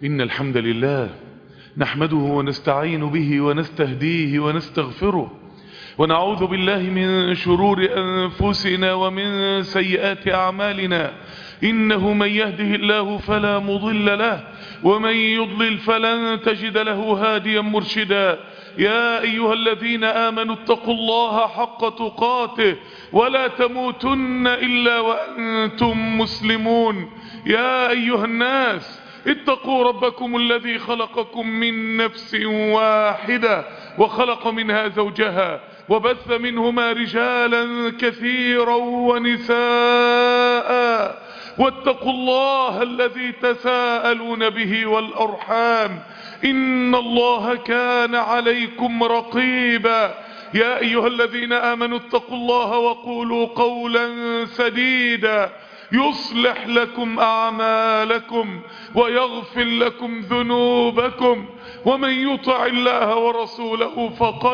إن الحمد لله نحمده ونستعين به ونستهديه ونستغفره ونعوذ بالله من شرور أنفسنا ومن سيئات أعمالنا. إنه من يهده الله فلا مضل له ومن يضلل فلن تجد له هاديا مرشدا. يا أيها الذين آمنوا اتقوا الله حق تقاته ولا تموتن إلا وأنتم مسلمون. يا أيها الناس اتقوا ربكم الذي خلقكم من نفس واحدة وخلق منها زوجها وبث منهما رجالا كثيرا ونساء واتقوا الله الذي تساءلون به والأرحام إن الله كان عليكم رقيبا. يا أيها الذين آمنوا اتقوا الله وقولوا قولا سديدا يصلح لكم أعمالكم ويغفر لكم ذنوبكم ومن يطع الله ورسوله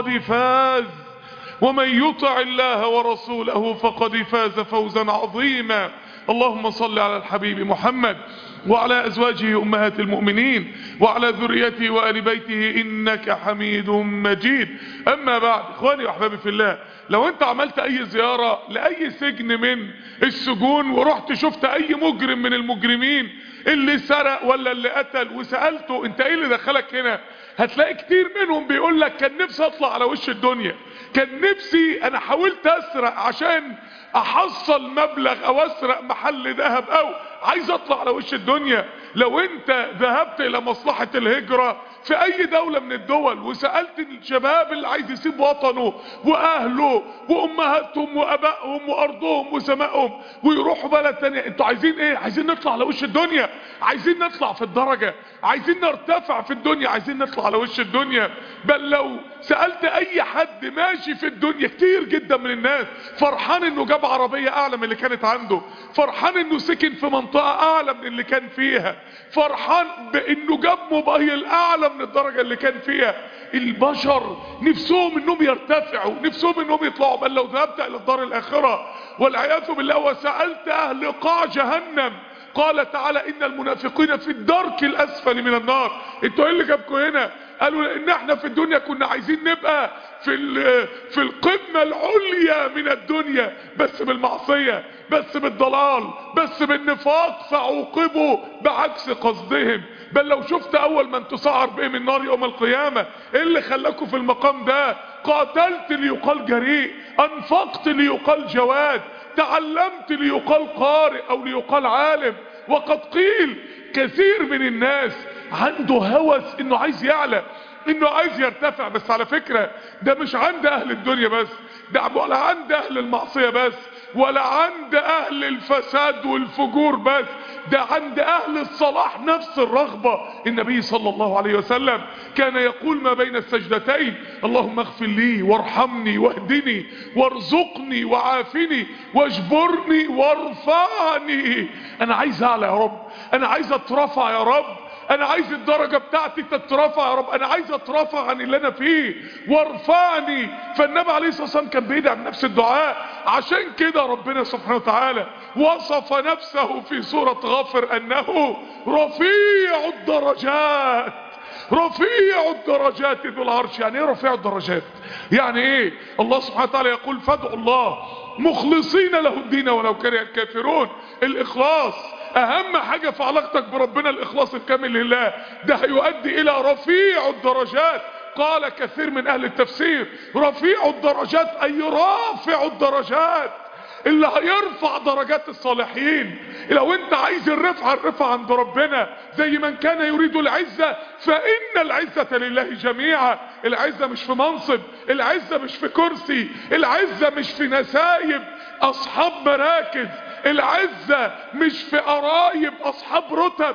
فقد فاز فوزا عظيما. اللهم صل على الحبيب محمد وعلى أزواجه أمهات المؤمنين وعلى ذريته وآل بيته إنك حميد مجيد. أما بعد، إخواني وأحبابي في الله، لو أنت عملت أي زيارة لأي سجن من السجون ورحت شفت أي مجرم من المجرمين اللي سرق ولا اللي قتل وسألته أنت إيه اللي دخلك هنا، هتلاقي كتير منهم بيقول لك كان نفسي أطلع على وش الدنيا، كان نفسي أنا حاولت أسرق عشان احصل مبلغ او اسرق محل ذهب او عايز اطلع على وش الدنيا. لو انت ذهبت الى مصلحة الهجرة في اي دولة من الدول وسألت الشباب اللي عايز يسيب وطنه واهله وامهاتهم وابائهم وارضهم وسمائهم ويروحوا بلد تانية، انتوا عايزين ايه؟ عايزين نطلع على وش الدنيا، عايزين نطلع في الدرجة، عايزين نرتفع في الدنيا، عايزين نطلع على وش الدنيا. بل لو سألت اي حد ماشي في الدنيا، كتير جدا من الناس فرحان انه جاب عربية اعلى من اللي كانت عنده، فرحان انه سكن في منطقة اعلى من اللي كان فيها، فرحان بانه جاب موبايل اعلى من الدرجة اللي كان فيها. البشر نفسهم انهم يرتفعوا، نفسهم انهم يطلعوا. بل لو ذهبت الى الدار الاخرة والعياذ بالله وسألت اهل قاع جهنم، قال تعالى إن المنافقين في الدرك الأسفل من النار. انتوا ايه اللي جابكم هنا؟ قالوا لان احنا في الدنيا كنا عايزين نبقى في القمة العليا من الدنيا، بس بالمعصية، بس بالضلال، بس بالنفاق، فعوقبوا بعكس قصدهم. بل لو شفت اول من تسعر بهم النار يوم القيامة، ايه اللي خلاكوا في المقام ده؟ قاتلت ليقال جريء، انفقت ليقال جواد، تعلمت ليقال قارئ او ليقال عالم. وقد قيل كثير من الناس عنده هوس انه عايز يعلى، انه عايز يرتفع. بس على فكرة ده مش عند اهل الدنيا بس، ده ولا عند اهل المعصية بس، ولا عند اهل الفساد والفجور بس، ده عند اهل الصلاح نفس الرغبة. النبي صلى الله عليه وسلم كان يقول ما بين السجدتين اللهم اغفر لي وارحمني واهدني وارزقني وعافني واجبرني وارفعني. انا عايز اعلى يا رب، انا عايز اترفع يا رب، انا عايز الدرجة بتاعتي تترفع يا رب، انا عايز اترفع عن اللي انا فيه وارفعني. فالنبي عليه الصلاة والسلام كان بيدعي بنفس الدعاء. عشان كده ربنا سبحانه وتعالى وصف نفسه في سورة غافر انه رفيع الدرجات، رفيع الدرجات ذو العرش. يعني ايه رفيع الدرجات؟ يعني ايه؟ الله سبحانه وتعالى يقول فادعوا الله مخلصين له الدين ولو كره الكافرون. الاخلاص اهم حاجة في علاقتك بربنا، الاخلاص الكامل لله، ده هيؤدي الى رفيع الدرجات. قال كثير من اهل التفسير رفيع الدرجات اي رافع الدرجات، اللي هيرفع درجات الصالحين. لو انت عايز الرفعة عند ربنا، زي من كان يريد العزة فإن العزة لله جميعا. العزة مش في منصب، العزة مش في كرسي، العزة مش في نسايب أصحاب مراكز، العزة مش في قرايب أصحاب رتب،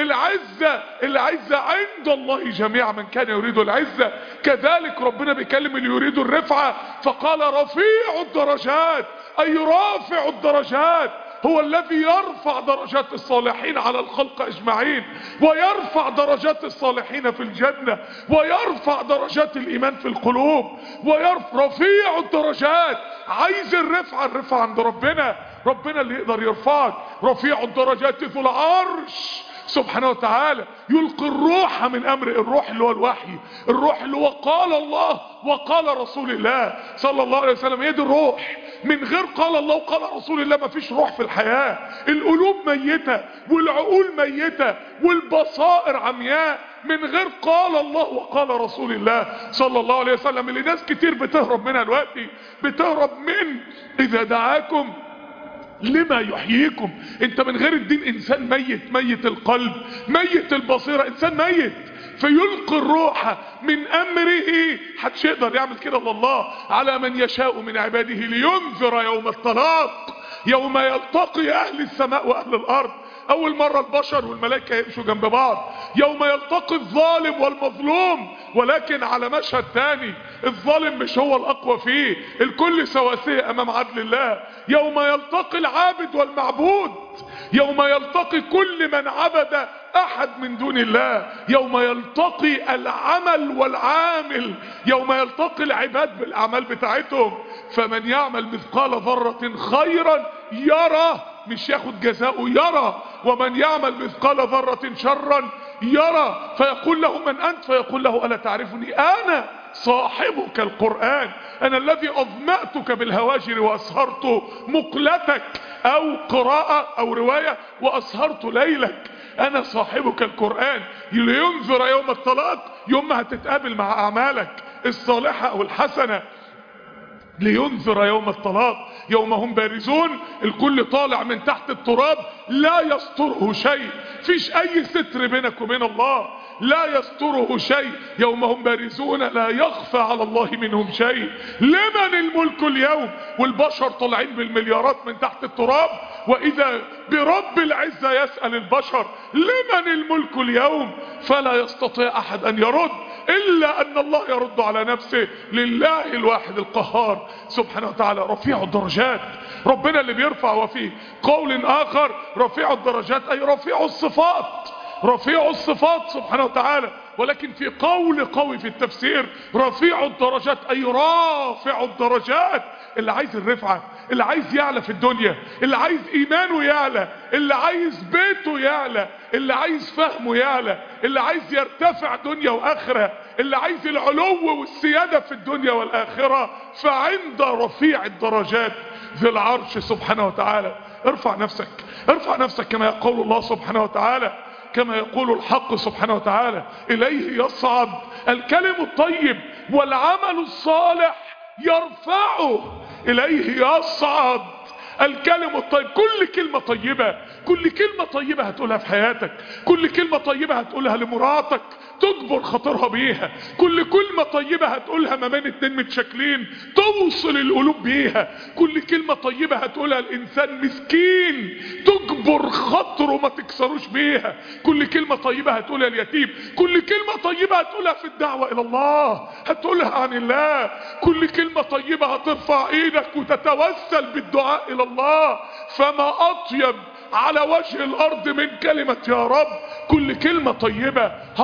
العزة عند الله جميعا. من كان يريد العزة. كذلك ربنا بيكلم اللي يريد الرفعة فقال رفيع الدرجات أي رافع الدرجات، هو الذي يرفع درجات الصالحين على الخلق اجمعين، ويرفع درجات الصالحين في الجنة، ويرفع درجات الايمان في القلوب، رفيع الدرجات. عايز الرفعة عند ربنا، ربنا اللي يقدر يرفعك. رفيع الدرجات ذو العرش، سبحانه وتعالى يلقي الروح من امر، الروح اللي هو الوحي، الروح اللي هو قال الله وقال رسول الله صلى الله عليه وسلم. هي دي الروح. من غير قال الله وقال رسول الله مفيش روح في الحياة. القلوب ميتة والعقول ميتة والبصائر عمياء من غير قال الله وقال رسول الله صلى الله عليه وسلم، اللي ناس كتير بتهرب منها دلوقتي. بتهرب من اذا دعاكم لما يحييكم. انت من غير الدين انسان ميت، ميت القلب، ميت البصيرة، انسان ميت. فيلقي الروح من امره، محدش يقدر يعمل كده الا الله، على من يشاء من عباده لينذر يوم الطلاق، يوم يلتقي اهل السماء واهل الارض. اول مرة البشر والملائكة يمشوا جنب بعض، يوم يلتقي الظالم والمظلوم، ولكن على مشهد تاني. الظالم مش هو الاقوى فيه، الكل سواسية امام عدل الله. يوم يلتقي العابد والمعبود، يوم يلتقي كل من عبد احد من دون الله، يوم يلتقي العمل والعامل، يوم يلتقي العباد بالاعمال بتاعتهم. فمن يعمل مثقال ذرة خيرا يرى، مش ياخد جزاؤه، يرى. ومن يعمل مثقال ذرة شرا يرى. فيقول له من انت؟ فيقول له الا تعرفني؟ انا صاحبك القرآن، انا الذي اظمأتك بالهواجر واسهرت مقلتك، او قراءة او رواية واسهرت ليلك. انا صاحبك القرآن. لينذر يوم الطلاق، يوم ما هتتقابل مع اعمالك الصالحة او الحسنة. لينذر يوم الطلاق، يوم هم بارزون، الكل طالع من تحت التراب، لا يستره شيء، فيش اي ستر بينك وبين الله، لا يستره شيء. يوم هم بارزون لا يخفى على الله منهم شيء. لمن الملك اليوم؟ والبشر طالعين بالمليارات من تحت التراب، واذا برب العزة يسأل البشر لمن الملك اليوم؟ فلا يستطيع احد ان يرد الا ان الله يرد على نفسه. لله الواحد القهار سبحانه وتعالى. رفيع الدرجات، ربنا اللي بيرفع. وفي قول اخر رفيع الدرجات اي رفيع الصفات، رفيع الصفات سبحانه وتعالى. ولكن في قول قوي في التفسير رفيع الدرجات اي رافع الدرجات. اللي عايز الرفعة، اللي عايز يعلى في الدنيا، اللي عايز ايمانه يعلى، اللي عايز بيته يعلى، اللي عايز فهمه يعلى، اللي عايز يرتفع دنيا واخرة، اللي عايز العلو والسيادة في الدنيا والاخرة، فعند رفيع الدرجات ذي العرش سبحانه وتعالى. ارفع نفسك، ارفع نفسك كما يقول الله سبحانه وتعالى، كما يقول الحق سبحانه وتعالى: إليه يصعد الكلم الطيب والعمل الصالح يرفعه. إليه يصعد الكلم الطيب. كل كلمة طيبة، كل كلمة طيبة هتقولها في حياتك، كل كلمة طيبة هتقولها لمراتك تجبر خاطرها بيها، كل كلمة طيبة هتقولها ما بين اتنين متشكلين توصل القلوب بيها، كل كلمة طيبة هتقولها الانسان مسكين تجبر خاطره ما تكسروش بيها، كل كلمة طيبة هتقولها اليتيم، كل كلمة طيبة هتقولها في الدعوة الى الله، هتقولها عن الله، كل كلمة طيبة هترفع ايدك وتتوسل بالدعاء الى الله. فما اطيب على وجه الارض من كلمة يا رب. كل كلمة طيبة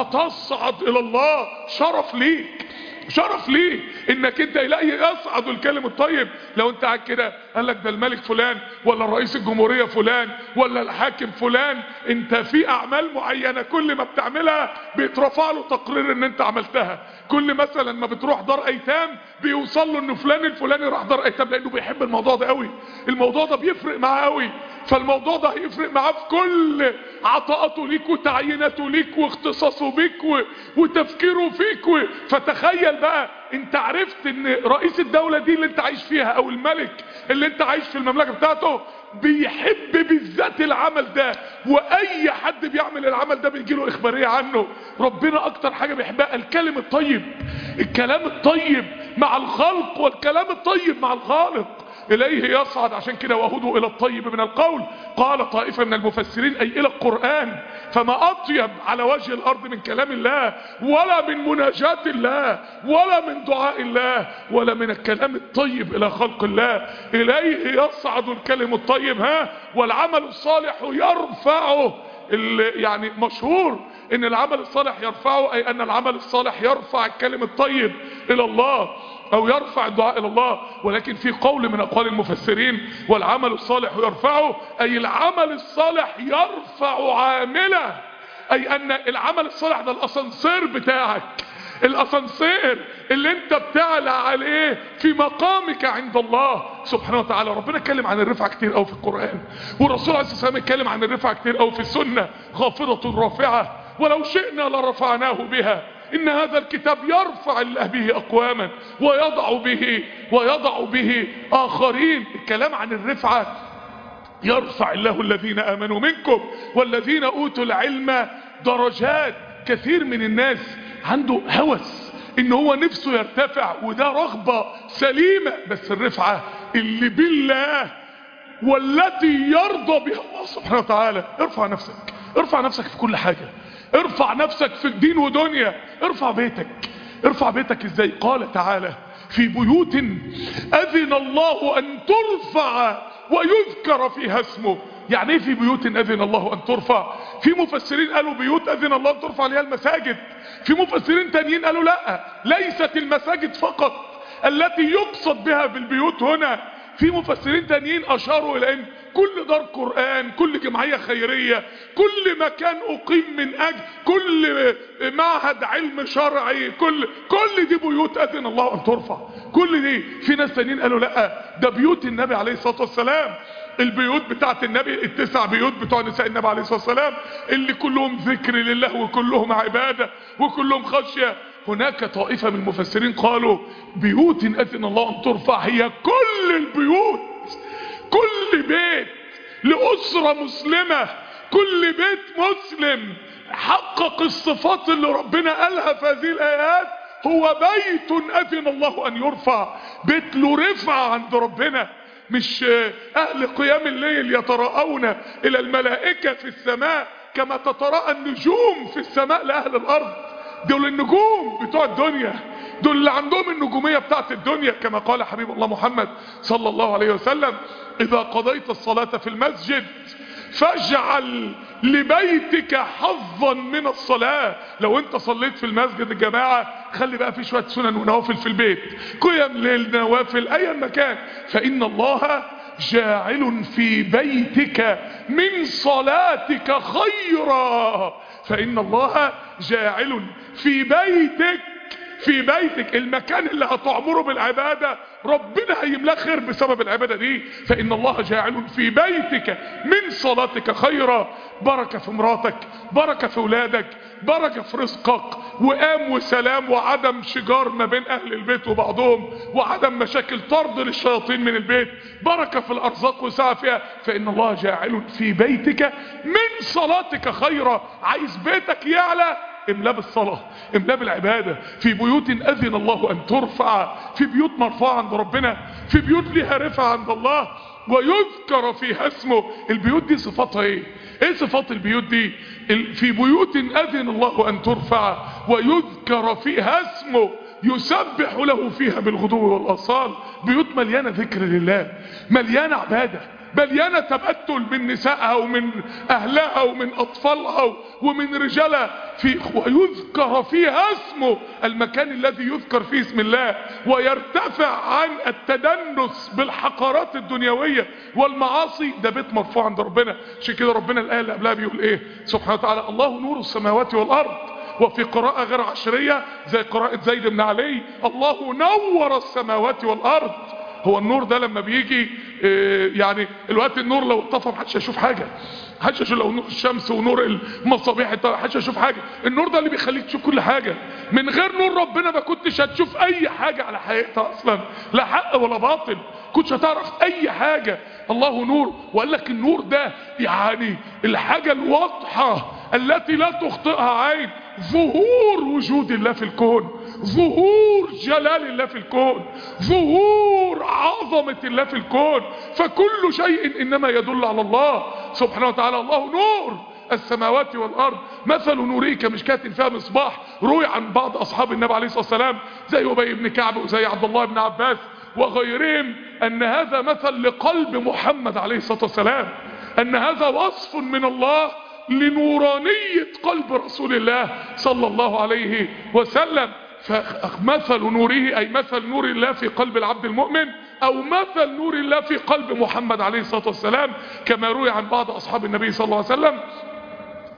هتصعد الى الله. شرف ليك، شرف ليه انك انت الهي يصعد الكلم الطيب. لو انت قاعد كده قال لك ده الملك فلان ولا الرئيس الجمهورية فلان ولا الحاكم فلان، انت في اعمال معينة كل ما بتعملها بيترفع له تقرير ان انت عملتها. كل مثلا ما بتروح دار ايتام بيوصل له ان فلان الفلاني راح دار ايتام، لانه بيحب الموضوع ده قوي، الموضوع ده بيفرق معاه قوي، فالموضوع ده هيفرق معاه في كل عطاءاته ليك وتعييناته ليك واختصاصه بيك وتفكيره فيك. فتخيل بقى انت عرفت ان رئيس الدولة دي اللي انت عايش فيها او الملك اللي انت عايش في المملكة بتاعته بيحب بالذات العمل ده، واي حد بيعمل العمل ده بيجيله اخبارية عنه. ربنا اكتر حاجة بيحبها الكلم الطيب، الكلام الطيب مع الخلق والكلام الطيب مع الخالق. إليه يصعد، عشان كده وهدوا إلى الطيب من القول. قال طائفة من المفسرين أي إلى القرآن. فما أطيب على وجه الأرض من كلام الله، ولا من مناجاة الله، ولا من دعاء الله، ولا من الكلام الطيب إلى خلق الله. إليه يصعد الكلم الطيب والعمل الصالح يرفعه. يعني مشهور ان العمل الصالح يرفعه، اي ان العمل الصالح يرفع الكلم الطيب الى الله او يرفع الدعاء الى الله. ولكن في قول من اقوال المفسرين والعمل الصالح يرفعه، اي العمل الصالح يرفع عامله اي ان العمل الصالح ده الاسانسير بتاعك، الاسانسير اللي انت بتعلى عليه في مقامك عند الله سبحانه وتعالى. ربنا اتكلم عن الرفعة كتير قوي في القرآن، والرسول عليه الصلاة والسلام اتكلم عن الرفعة كتير قوي في السنة. خافضة رافعة ولو شئنا لرفعناه بها، ان هذا الكتاب يرفع الله به اقواما ويضع به اخرين. الكلام عن الرفعة، يرفع الله الذين امنوا منكم والذين اوتوا العلم درجات. كثير من الناس عنده هوس ان هو نفسه يرتفع، وده رغبة سليمة، بس الرفعة اللي بالله والتي يرضى بها الله سبحانه وتعالى. ارفع نفسك، ارفع نفسك في كل حاجة، ارفع نفسك في الدين ودنيا. ارفع بيتك، ارفع بيتك ازاي؟ قال تعالى في بيوت اذن الله ان ترفع ويذكر فيها اسمه. يعني ايه في بيوت اذن الله ان ترفع؟ في مفسرين قالوا بيوت اذن الله ان ترفع ليها المساجد، في مفسرين تانيين قالوا لا، ليست المساجد فقط التي يقصد بها بالبيوت هنا. في مفسرين تانيين اشاروا الى ان كل دار قرآن، كل جمعية خيرية، كل مكان اقيم من اجل، كل معهد علم شرعي، كل دي بيوت اذن الله ان ترفع. كل دي. في ناس تانيين قالوا لا، ده بيوت النبي عليه الصلاة والسلام، البيوت بتاعت النبي، ال9 بيوت بتوع نساء النبي عليه الصلاة والسلام، اللي كلهم ذكر لله وكلهم عبادة وكلهم خشية. هناك طائفة من المفسرين قالوا بيوت اذن الله ان ترفع هي كل البيوت، كل بيت لأسرة مسلمة، كل بيت مسلم حقق الصفات اللي ربنا قالها في هذه الآيات هو بيت أذن الله أن يرفع. بيت له رفع عند ربنا، مش أهل قيام الليل يتراءون إلى الملائكة في السماء كما تتراءى النجوم في السماء لأهل الأرض. دول النجوم بتوع الدنيا، دول اللي عندهم النجومية بتاعت الدنيا، كما قال حبيب الله محمد صلى الله عليه وسلم إذا قضيت الصلاة في المسجد فاجعل لبيتك حظا من الصلاة. لو انت صليت في المسجد الجماعة، خلي بقى في شوية سنن ونوافل في البيت، قيام ليل، نوافل، اي مكان. فإن الله جاعل في بيتك من صلاتك خيرا. فإن الله جاعل في بيتك المكان اللي هتعمره بالعبادة ربنا هيملاه خير بسبب العبادة دي. فإن الله جاعل في بيتك من صلاتك خيرا. بركة في مراتك، بركة في ولادك، بركة في رزقك، وقام وسلام، وعدم شجار ما بين أهل البيت وبعضهم، وعدم مشاكل، طرد للشياطين من البيت، بركة في الأرزاق وسعة فيها. فإن الله جاعل في بيتك من صلاتك خيرا. عايز بيتك يعلى، املاه بالصلاة، املاه بالعبادة. في بيوت أذن الله أن ترفع، في بيوت مرفوعة عند ربنا، في بيوت لها رفعة عند الله ويذكر فيها اسمه. البيوت دي صفاتها ايه؟ ايه صفات البيوت دي؟ في بيوت أذن الله أن ترفع ويذكر فيها اسمه يسبح له فيها بالغدو والآصال. بيوت مليانة ذكر لله، مليانة عبادة، مليانة تبتل من نسائها ومن أهلها ومن أطفالها ومن رجالها. ويذكر فيها اسمه، المكان الذي يذكر فيه اسم الله ويرتفع عن التدنس بالحقارات الدنيوية والمعاصي. ده بيت مرفوع عند ربنا. عشان كده ربنا الآية اللي قبلها بيقول ايه سبحانه وتعالى؟ الله نور السماوات والأرض. وفي قراءة غير عشرية زي قراءة زيد بن علي الله نور السماوات والأرض. هو النور ده لما بيجي يعني الوقت النور لو اتطفى محدش هيشوف حاجة، محدش هيشوف. لو نور الشمس ونور المصابيح محدش هيشوف حاجة. النور ده اللي بيخليك تشوف كل حاجة. من غير نور ربنا ما كنتش هتشوف اي حاجة على حقيقتها اصلا، لا حق ولا باطل، كنتش هتعرف اي حاجة. الله نور. وقال لك النور ده يعني الحاجة الواضحة التي لا تخطئها عين، ظهور وجود الله في الكون، ظهور جلال الله في الكون، ظهور عظمة الله في الكون. فكل شيء انما يدل على الله سبحانه وتعالى. الله نور السماوات والارض مثل نوره كمشكاة فيها مصباح. روي عن بعض اصحاب النبي عليه الصلاة والسلام زي ابي بن كعب وزي عبد الله بن عباس وغيرهم ان هذا مثل لقلب محمد عليه الصلاة والسلام، ان هذا وصف من الله لنورانية قلب رسول الله صلى الله عليه وسلم. فمثل نوره أي مثل نور الله في قلب العبد المؤمن، أو مثل نور الله في قلب محمد عليه الصلاة والسلام، كما روي عن بعض أصحاب النبي صلى الله عليه وسلم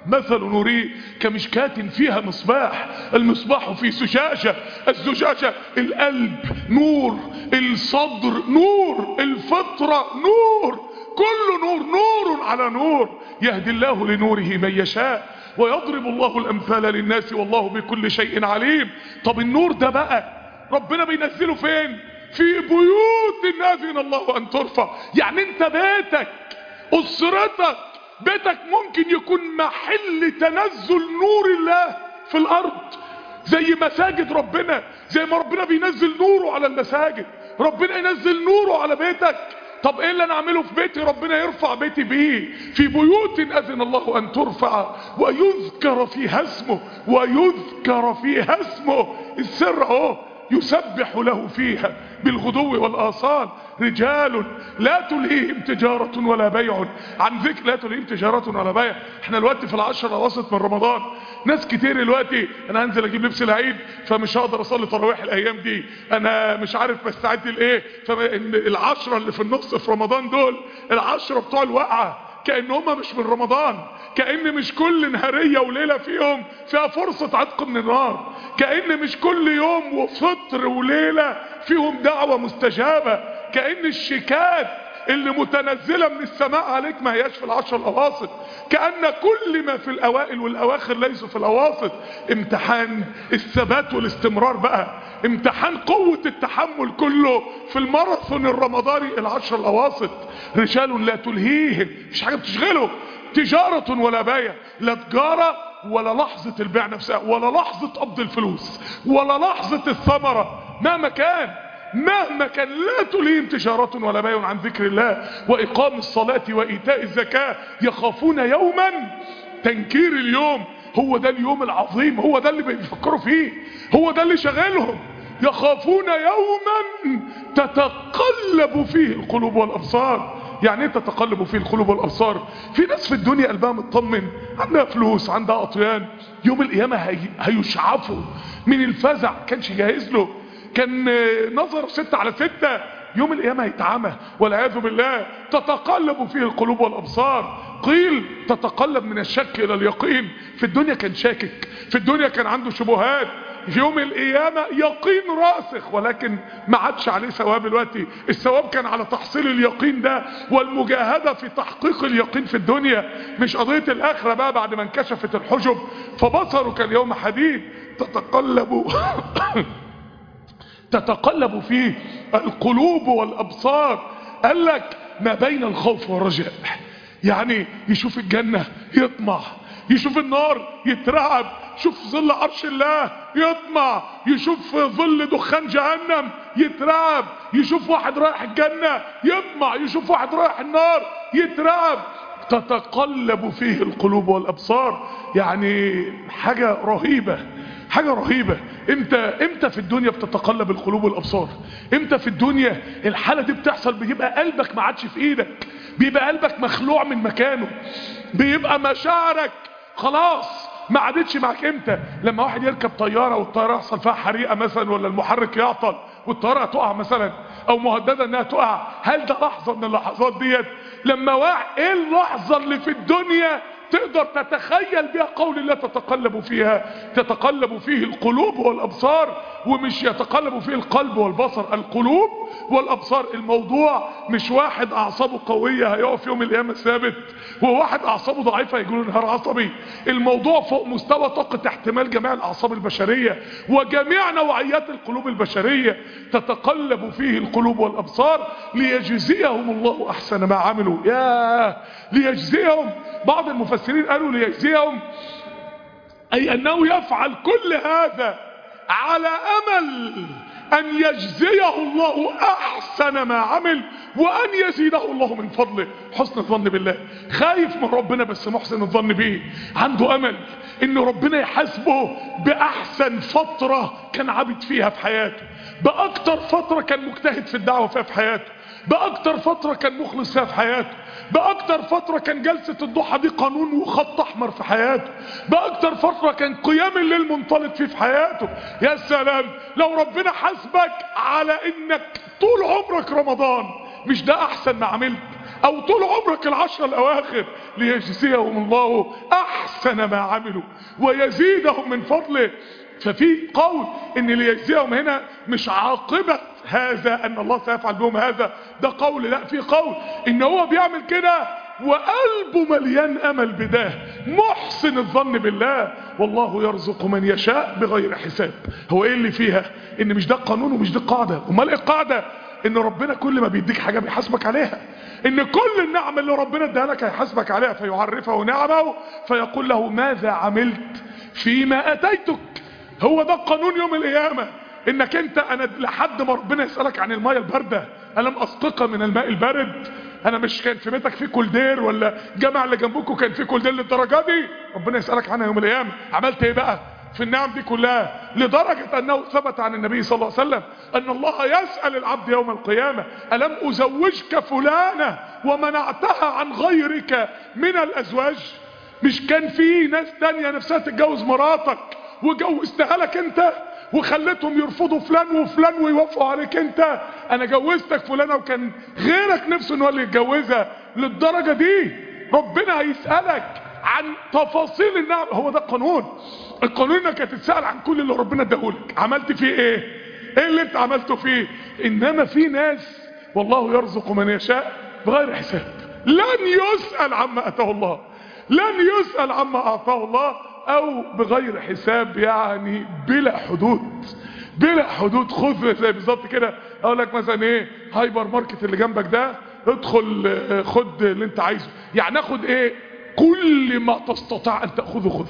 مثل نوره كمشكاة فيها مصباح، المصباح في زجاجة، الزجاجة القلب نور، الصدر نور، الفطرة نور، كل نور، نور على نور، يهدي الله لنوره من يشاء ويضرب الله الأمثال للناس والله بكل شيء عليم. طب النور ده بقى ربنا بينزله فين؟ في بيوت أذن الله أن ترفع. يعني انت بيتك، أسرتك، بيتك ممكن يكون محل تنزل نور الله في الأرض، زي مساجد ربنا، زي ما ربنا بينزل نوره على المساجد، ربنا ينزل نوره على بيتك. طب ايه اللي انا اعمله في بيتي ربنا يرفع بيتي بيه؟ في بيوت اذن الله ان ترفع ويذكر فيها اسمه، ويذكر فيها اسمه، السر اهو، يسبح له فيها بالغدو والآصال رجال لا تلهيهم تجارة ولا بيع عن ذكر، لا تلهيهم تجارة ولا بيع. احنا الوقت في العشر الاواسط من رمضان، ناس كتير الوقت انا هنزل اجيب لبس العيد فمش هقدر اصلي تراويح الايام دي، انا مش عارف بستعد لايه، فالعشرة اللي في النص في رمضان دول العشرة بتوع الوقعة، كأن هما مش من رمضان، كأن مش كل نهارية وليلة فيهم فيها فرصة عتق من النار، كأن مش كل يوم وفطر وليلة فيهم دعوة مستجابة، كأن الشيكات اللي متنزلة من السماء عليك ما هياش في العشر الأواسط، كأن كل ما في الأوائل والأواخر ليسوا في الأواسط. امتحان الثبات والاستمرار بقى، امتحان قوة التحمل كله في الماراثون الرمضاني العشر الأواسط. رجال لا تلهيهم، مش حاجة بتشغله، تجارة ولا بيع، لا تجارة ولا لحظة البيع نفسها، ولا لحظة قبض الفلوس، ولا لحظة الثمرة، مهما كان لا تلهيهم تجارة ولا بيع عن ذكر الله وإقام الصلاة وإيتاء الزكاة يخافون يوما، تنكير اليوم، هو ده اليوم العظيم، هو ده اللي بيفكروا فيه، هو ده اللي شغلهم، يخافون يوما تتقلب فيه القلوب والأبصار. يعني ايه تتقلب فيه القلوب والأبصار؟ في ناس في الدنيا قلبها مطمن، عندها فلوس، عندها أطيان، يوم القيامة هيشعفوا من الفزع، كانش جاهز له، كان نظر 6/6، يوم القيامة هيتعمى والعياذ بالله. تتقلب فيه القلوب والأبصار، قيل تتقلب من الشك إلى اليقين. في الدنيا كان شاكك، في الدنيا كان عنده شبهات، في يوم القيامة يقين راسخ، ولكن ما عادش عليه ثواب. دلوقتي الثواب كان على تحصيل اليقين ده والمجاهدة في تحقيق اليقين في الدنيا، مش قضية الآخرة بقى بعد ما انكشفت الحجب. فبصره كاليوم حديد تتقلب فيه القلوب والأبصار. قال لك ما بين الخوف والرجاء، يعني يشوف الجنة يطمع، يشوف النار يترعب، يشوف ظل عرش الله يطمع، يشوف ظل دخان جهنم يترعب، يشوف واحد رايح الجنة يطمع، يشوف واحد رايح النار يترعب. تتقلب فيه القلوب والأبصار، يعني حاجة رهيبة، حاجة رهيبة. امتى في الدنيا بتتقلب القلوب والابصار؟ امتى في الدنيا الحالة دي بتحصل؟ بيبقى قلبك ما عادش في ايدك، بيبقى قلبك مخلوع من مكانه، بيبقى مشاعرك خلاص ما عادتش معك. امتى؟ لما واحد يركب طيارة والطيارة يحصل فيها حريقة مثلا، ولا المحرك يعطل والطيارة تقع مثلا، او مهددة انها تقع، هل ده لحظة من اللحظات ديت؟ لما واحد، ايه اللحظة اللي في الدنيا تقدر تتخيل بها قول الله تتقلب فيها؟ تتقلب فيه القلوب والأبصار، ومش يتقلب فيه القلب والبصر، القلوب والأبصار. الموضوع مش واحد أعصابه قوية هيقف يوم القيامة ثابت، وواحد أعصابه ضعيفة يجيله انهار عصبي. الموضوع فوق مستوى طاقة احتمال جميع الأعصاب البشرية وجميع نوعيات القلوب البشرية. تتقلب فيه القلوب والأبصار ليجزيهم الله أحسن ما عملوا. ياه، ليجزيهم. بعض المفسرين قالوا ليجزيهم أي أنه يفعل كل هذا على أمل أن يجزيه الله أحسن ما عمل وأن يزيده الله من فضله. حسن الظن بالله، خايف من ربنا بس محسن الظن به، عنده أمل إن ربنا يحاسبه بأحسن فترة كان عبد فيها في حياته، بأكتر فترة كان مجتهد في الدعوة فيها في حياته، بأكتر فترة كان مخلص فيها في حياته، بأكتر فترة كان جلسة الضحى دي قانون وخط أحمر في حياته، بأكتر فترة كان قيام الليل منطلق فيه في حياته. يا سلام لو ربنا حاسبك على إنك طول عمرك رمضان، مش ده أحسن ما عملت؟ او طول عمرك العشر الاواخر، ليجزيهم الله احسن ما عملوا ويزيدهم من فضله. ففي قول ان ليجزيهم هنا مش عاقبة هذا ان الله سيفعل بهم هذا، ده قول. لا، في قول ان هو بيعمل كده وقلبه مليان امل بده، محسن الظن بالله، والله يرزق من يشاء بغير حساب. هو ايه اللي فيها؟ ان مش ده القانون ومش دي القاعدة. امال ايه القاعدة؟ ان ربنا كل ما بيديك حاجة بيحاسبك عليها، ان كل النعم اللي ربنا اداها لك هيحاسبك عليها، فيعرفه نعمه فيقول له ماذا عملت فيما اتيتك. هو ده القانون يوم القيامة، انك انت انا لحد ما ربنا يسألك عن المية الباردة ألم أسقك من الماء البارد؟ انا مش كان في بيتك في كولدير ولا جامع اللي جنبكم كان في كولدير للدرجة دي؟ ربنا يسألك عنها يوم القيامة. عملت ايه بقى في النعم دي كلها؟ لدرجة انه ثبت عن النبي صلى الله عليه وسلم ان الله يسأل العبد يوم القيامة ألم أزوجك فلانة ومنعتها عن غيرك من الأزواج؟ مش كان في ناس تانية نفسها تتجوز مراتك وجوزتها لك انت وخلتهم يرفضوا فلان وفلان ويوافقوا عليك انت؟ انا جوزتك فلانة وكان غيرك نفسه انه اللي يتجوزها. للدرجة دي ربنا هيسألك عن تفاصيل النعم. هو ده القانون. القانون انك هتتسأل عن كل اللي ربنا اداهولك، عملت فيه ايه؟ ايه اللي انت عملته فيه؟ انما في ناس والله يرزق من يشاء بغير حساب، لن يسأل عما اتاه الله، لن يسأل عما اعطاه الله، او بغير حساب يعني بلا حدود، بلا حدود. خذ زي بالظبط كده اقول لك مثلا ايه، هايبر ماركت اللي جنبك ده، ادخل خد اللي انت عايزه. يعني اخد ايه؟ كل ما تستطيع ان تاخذه خذه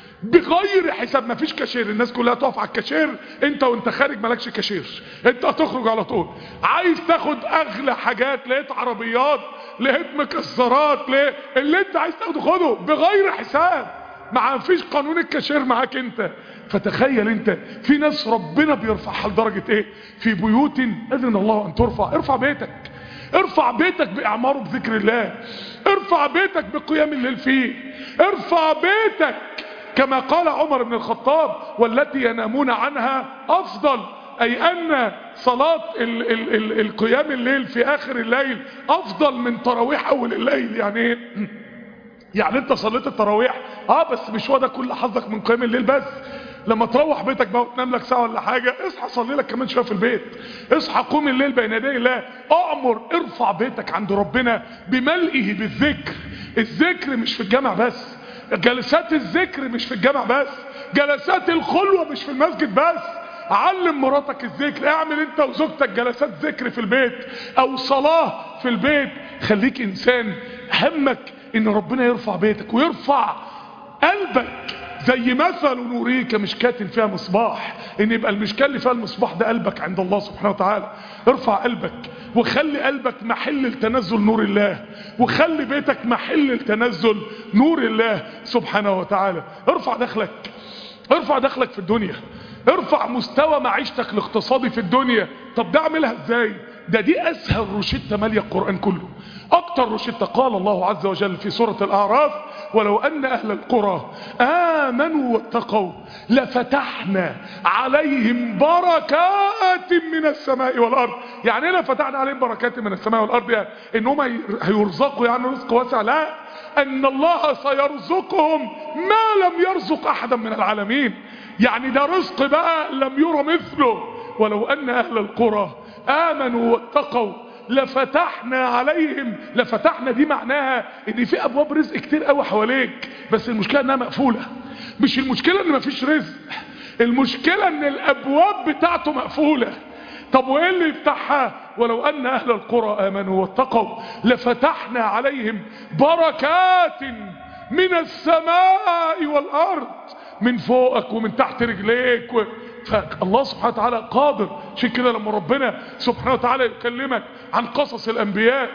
بغير حساب. مفيش كاشير، الناس كلها تقف على الكاشير، انت وانت خارج مالكش كاشير، انت هتخرج على طول. عايز تاخد اغلى حاجات، لقيت عربيات، لقيت مكسرات، لقيت اللي انت عايز تاخده خده بغير حساب. ما فيش قانون الكاشير معاك انت. فتخيل انت في ناس ربنا بيرفعها لدرجة ايه؟ في بيوت اذن الله ان ترفع. ارفع بيتك، ارفع بيتك باعماره بذكر الله، ارفع بيتك بقيام الليل فيه، ارفع بيتك كما قال عمر بن الخطاب والتي ينامون عنها افضل، اي ان صلاة القيام الليل في اخر الليل افضل من تراويح اول الليل. يعني ايه؟ يعني انت صليت التراويح بس مش هو ده كل حظك من قيام الليل. بس لما تروح بيتك بقى وتنام لك ساعه ولا حاجه، اصحى صلي لك كمان شويه في البيت، اصحى قوم الليل بين يدي الله، ارفع بيتك عند ربنا بملئه بالذكر. الذكر مش في الجامع بس، جلسات الذكر مش في الجامع بس، جلسات الخلوه مش في المسجد بس. علم مراتك الذكر، اعمل انت وزوجتك جلسات ذكر في البيت او صلاه في البيت. خليك انسان همك ان ربنا يرفع بيتك ويرفع قلبك. زي مثل نوريك مشكاة فيها مصباح، ان يبقى المشكاة اللي فيها المصباح ده قلبك عند الله سبحانه وتعالى. ارفع قلبك وخلي قلبك محل لتنزل نور الله، وخلي بيتك محل لتنزل نور الله سبحانه وتعالى. ارفع دخلك، ارفع دخلك في الدنيا، ارفع مستوى معيشتك الاقتصادي في الدنيا. طب ده اعملها ازاي؟ دي اسهل روشتة مالية القرآن كله، اكتر روشتة. قال الله عز وجل في سورة الاعراف ولو ان اهل القرى امنوا واتقوا لفتحنا عليهم بركات من السماء والارض. يعني ايه لفتحنا عليهم بركات من السماء والارض؟ يعني انهم هيرزقوا يعني رزق واسع؟ لا، ان الله سيرزقهم ما لم يرزق احدا من العالمين. يعني ده رزق بقى لم يرى مثله. ولو ان اهل القرى امنوا واتقوا لفتحنا عليهم. لفتحنا دي معناها ان في ابواب رزق كتير قوي حواليك، بس المشكله انها مقفوله. مش المشكله ان مفيش رزق، المشكله ان الابواب بتاعته مقفوله. طب وايه اللي يفتحها؟ ولو ان اهل القرى امنوا واتقوا لفتحنا عليهم بركات من السماء والارض، من فوقك ومن تحت رجليك فالله سبحانه وتعالى قادر. عشان كده لما ربنا سبحانه وتعالى يكلمك عن قصص الانبياء،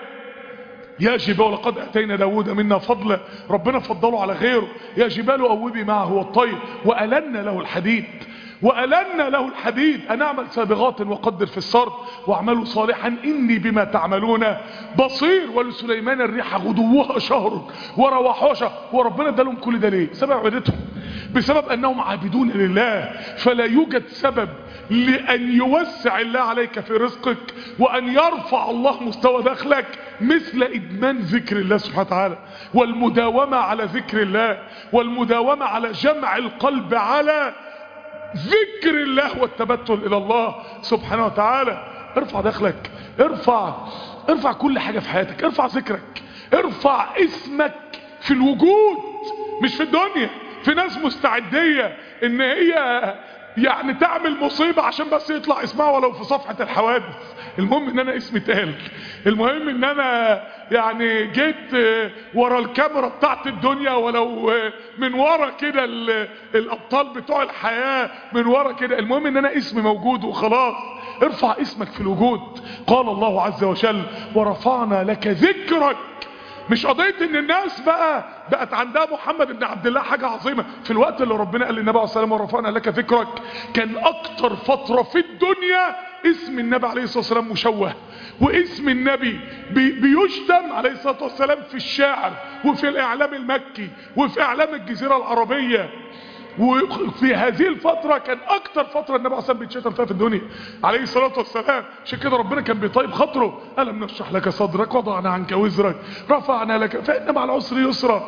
يا جبال لقد اتينا داود منا فضلا، ربنا فضله على غيره. يا جبال اوبي معه والطير والنا له الحديد، والنا له الحديد ان اعمل سابغات وقدر في السرد واعملوا صالحا اني بما تعملون بصير. ولسليمان الريح غدوها شهر ورواحها شهر. وربنا ادالهم كل ده ليه؟ سبب عبادتهم. بسبب انهم عابدون لله، فلا يوجد سبب لان يوسع الله عليك في رزقك وان يرفع الله مستوى دخلك مثل ادمان ذكر الله سبحانه وتعالى، والمداومة على ذكر الله، والمداومة على جمع القلب على ذكر الله والتبتل الى الله سبحانه وتعالى. ارفع دخلك، ارفع كل حاجة في حياتك، ارفع ذكرك، ارفع اسمك في الوجود مش في الدنيا. في ناس مستعدية ان هي يعني تعمل مصيبة عشان بس يطلع اسمها ولو في صفحة الحوادث. المهم ان انا اسمي اتقال، المهم ان انا يعني جيت ورا الكاميرا بتاعت الدنيا، ولو من ورا كده الابطال بتوع الحياة من ورا كده، المهم ان انا اسمي موجود وخلاص. ارفع اسمك في الوجود. قال الله عز وجل ورفعنا لك ذكرك. مش قضية ان الناس بقت عندها محمد بن عبد الله حاجة عظيمة. في الوقت اللي ربنا قال للنبي عليه الصلاة والسلام ورفعنا لك ذكرك، كان اكتر فترة في الدنيا اسم النبي عليه الصلاة والسلام مشوه، واسم النبي بيشتم عليه الصلاة والسلام في الشعر وفي الاعلام المكي وفي اعلام الجزيرة العربية. وفي هذه الفترة كان اكتر فترة النبي عليه الصلاة والسلام بيتشتم فيها في الدنيا عليه الصلاة والسلام. عشان كده ربنا كان بيطيب خاطره، ألم نشرح لك صدرك وضعنا عنك وزرك رفعنا لك فإن مع العسر يسرا.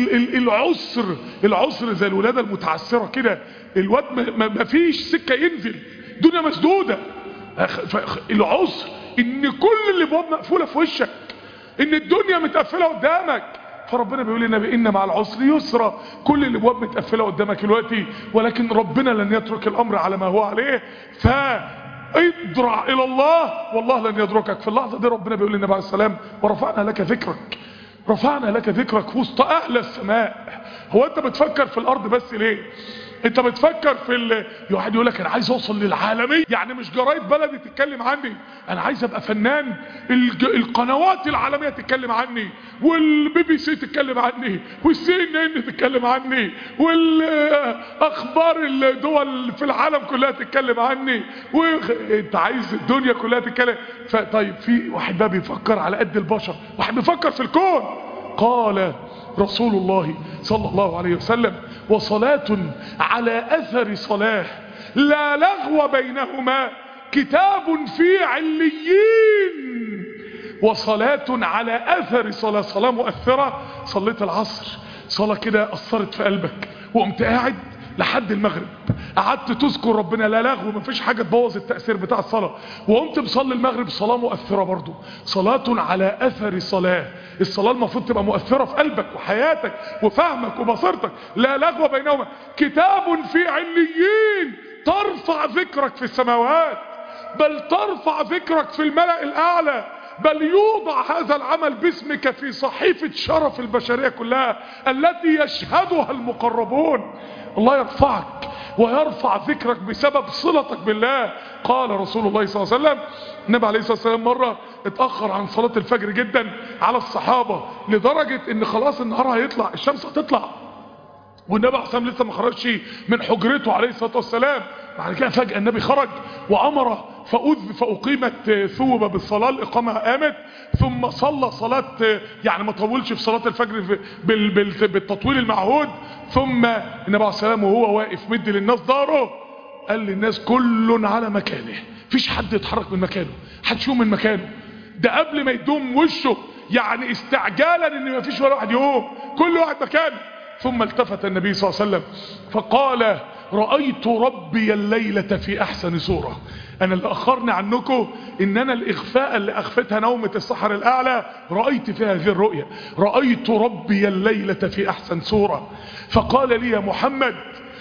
العسر زي الولادة المتعسرة كده، الواد ما فيش سكة ينزل، دنيا مسدودة. العسر ان كل الابواب مقفولة في وشك، ان الدنيا متقفلة قدامك. فربنا بيقول للنبي ان مع العسر يسرا، كل الابواب متقفله قدامك دلوقتي، ولكن ربنا لن يترك الامر على ما هو عليه، فاضرع الى الله والله لن يتركك. في اللحظه دي ربنا بيقول للنبي عليه السلام ورفعنا لك ذكرك. رفعنا لك ذكرك في وسط اعلى السماء. هو انت بتفكر في الارض بس ليه؟ انت بتفكر في واحد يقول لك انا عايز اوصل للعالمية، يعني مش جرايد بلدي تتكلم عني، انا عايز ابقى فنان، القنوات العالمية تتكلم عني، والبي بي سي تتكلم عني، والسي ان ان تتكلم عني، والاخبار الدول في العالم كلها تتكلم عني، وانت عايز الدنيا كلها تتكلم. طيب في واحد بقى بيفكر على قد البشر، واحد بيفكر في الكون. قال رسول الله صلى الله عليه وسلم وصلاة على أثر صلاة لا لغو بينهما كتاب في عليين. وصلاة على أثر صلاة، صلاة مؤثرة. صليت العصر صلاة كده أثرت في قلبك، وقمت قاعد لحد المغرب قعدت تذكر ربنا، لا لغو، مفيش حاجة تبوظ التأثير بتاع الصلاة، وقمت بصلي المغرب صلاة مؤثرة برضو. صلاة على أثر صلاة، الصلاة المفروض تبقى مؤثرة في قلبك وحياتك وفهمك وبصيرتك. لا لغو بينهما كتاب في عليين، ترفع ذكرك في السماوات، بل ترفع ذكرك في الملأ الأعلى، بل يوضع هذا العمل باسمك في صحيفة شرف البشرية كلها التي يشهدها المقربون. الله يرفعك ويرفع ذكرك بسبب صلتك بالله. قال رسول الله صلى الله عليه وسلم، النبي عليه الصلاة والسلام مرة اتأخر عن صلاة الفجر جدا على الصحابة، لدرجة ان خلاص النهار هيطلع، الشمس هتطلع، والنبي عليه الصلاة والسلام لسه ما خرجش من حجرته عليه الصلاة والسلام. بعد كده فجأة النبي خرج وأمر فأقيمت ثوب بالصلاة، الإقامة قامت، ثم صلى صلاة يعني ما طولش في صلاة الفجر بالتطويل المعهود. ثم النبي عليه الصلاة والسلام وهو واقف مد للناس داره قال للناس كل على مكانه، مفيش حد يتحرك من مكانه، حدش يقوم من مكانه. ده قبل ما يدوم وشه، يعني استعجالا ان مفيش ولا واحد يقوم، كل واحد مكانه. ثم التفت النبي صلى الله عليه وسلم فقال رأيت ربي الليلة في أحسن صورة. أنا اللي أخرني عنكم إن أنا الإخفاء اللي أخفتها نومة السحر الأعلى رأيت فيها هذه الرؤية، رأيت ربي الليلة في أحسن صورة. فقال لي يا محمد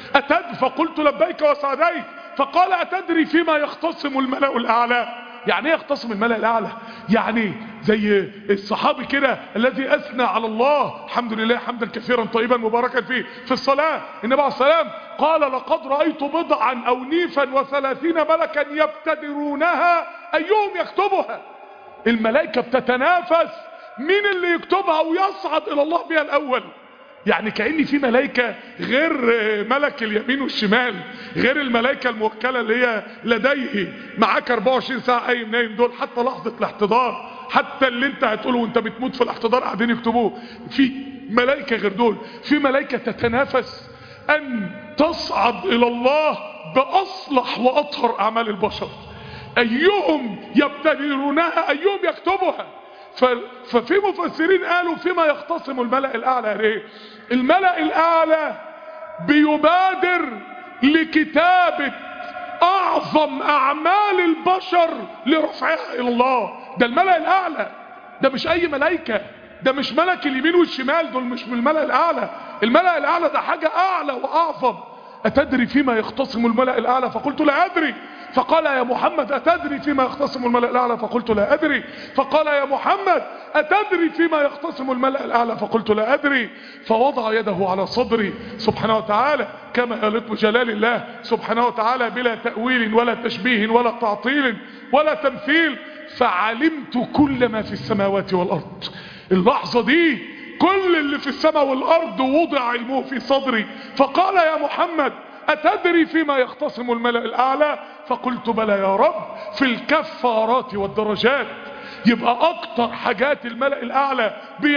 فقلت لبيك وسعديك. فقال أتدري فيما يختصم الملأ الأعلى؟ يعني ايه يختصم الملأ الأعلى؟ يعني زي الصحابي كده الذي أثنى على الله الحمد لله حمدا كثيرا طيبا مباركا فيه في الصلاة. النبي عليه السلام قال لقد رأيت بضعا أو نيفا و30 ملكا يبتدرونها أيهم يكتبها. الملائكة بتتنافس مين اللي يكتبها ويصعد إلى الله بها الأول. يعني كأن في ملائكة غير ملك اليمين والشمال، غير الملائكة الموكلة اللي هي لديه معاك 24 ساعة قايم نايم، دول حتى لحظة الاحتضار، حتى اللي انت هتقوله وانت بتموت في الاحتضار قاعدين يكتبوه. في ملائكة غير دول، في ملائكة تتنافس ان تصعد الى الله باصلح واطهر اعمال البشر، ايهم يبتدرونها ايهم يكتبها. ففي مفسرين قالوا فيما يختصم الملأ الاعلى ليه؟ الملأ الاعلى بيبادر لكتابة اعظم اعمال البشر لرفعها الى الله. ده الملأ الاعلى، ده مش اي ملائكة، ده مش ملك اليمين والشمال، دول مش من الملأ الاعلى. الملأ الاعلى ده حاجة اعلى واعظم. اتدري فيما يختصم الملأ الاعلى؟ فقلت لا ادري. فقال يا محمد اتدري فيما يختصم الملأ الاعلى؟ فقلت لا ادري. فقال يا محمد اتدري فيما يختصم الملأ الاعلى؟ فقلت لا ادري. فوضع يده على صدري سبحانه وتعالى كما يليق بجلال الله سبحانه وتعالى، بلا تأويل ولا تشبيه ولا تعطيل ولا تمثيل. فعلمت كل ما في السماوات والارض. اللحظة دي كل اللي في السماء والارض وضع علمه في صدري. فقال يا محمد اتدري فيما يختصم الملأ الاعلى؟ فقلت بلى يا رب، في الكفارات والدرجات. يبقى اكتر حاجات الملأ الاعلى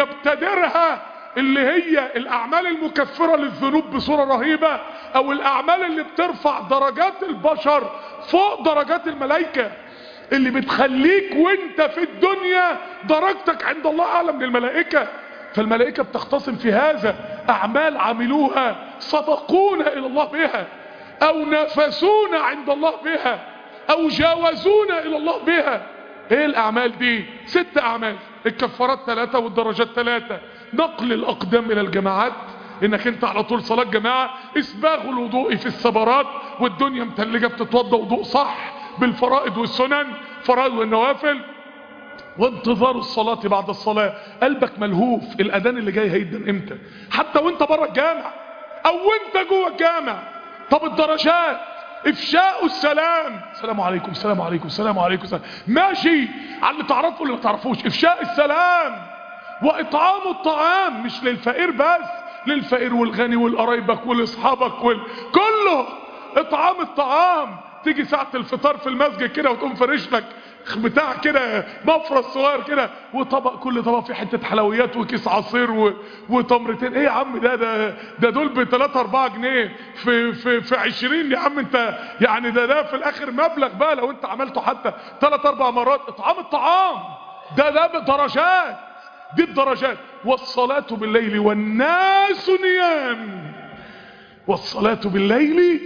بيبتدرها اللي هي الاعمال المكفرة للذنوب بصورة رهيبة، او الاعمال اللي بترفع درجات البشر فوق درجات الملائكة، اللي بتخليك وانت في الدنيا درجتك عند الله اعلى من الملائكة. فالملائكة بتختصم في هذا اعمال عملوها سبقونا الى الله بها، او نافسونا عند الله بها، او جاوزونا الى الله بها. ايه الاعمال دي؟ 6 اعمال. الكفارات 3 والدرجات 3. نقل الاقدام الى الجماعات، انك انت على طول صلاة جماعة. اسباغ الوضوء في السبرات، والدنيا متلجة بتتوضى وضوء صح بالفرائض والسنن، فرائض والنوافل. وانتظار الصلاة بعد الصلاة، قلبك ملهوف الاذان اللي جاي هيدن امتى، حتى وانت بره الجامع او وانت جوه الجامع. طب الدرجات، افشاء السلام، السلام عليكم السلام عليكم السلام عليكم السلام. ماشي على اللي تعرفه واللي ما تعرفوش. افشاء السلام واطعام الطعام، مش للفقير بس، للفقير والغني والقرايبك والاصحابك كله. اطعام الطعام، تيجي ساعة الفطار في المسجد كده وتقوم فرش لك بتاع كده مفرش صغير كده، وطبق، كل طبق فيه حته حلويات وكيس عصير وتمرتين. ايه يا عم ده دول ب 3 4 جنيه في 20 يا عم انت، يعني ده في الاخر مبلغ بقى لو انت عملته حتى 3 4 مرات. اطعام الطعام ده بدرجات، دي الدرجات. والصلاة بالليل والناس نيام، والصلاة بالليل